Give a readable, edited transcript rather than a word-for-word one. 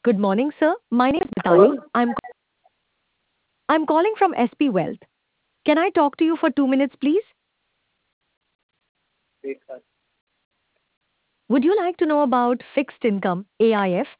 Good morning, sir. My name is Mitali. Hello? I'm calling from SP Wealth. Can I talk to you for 2 minutes, please? Yes, sir. Would you like to know about fixed income, AIF,